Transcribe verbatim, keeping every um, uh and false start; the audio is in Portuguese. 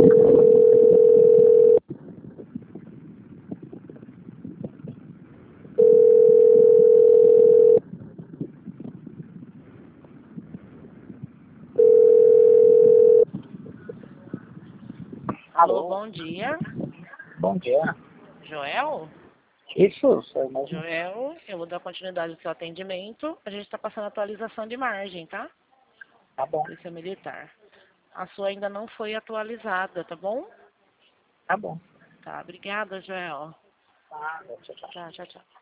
Alô, bom dia. Bom dia. Joel? Isso, sou mesmo. Joel, eu vou dar continuidade ao seu atendimento. A gente está passando atualização de margem, tá? Tá bom, Polícia Militar. A sua ainda não foi atualizada, tá bom? tá bom. Tá, obrigada, Joel. Tá, tchau, tchau. Tchau, tchau, tchau.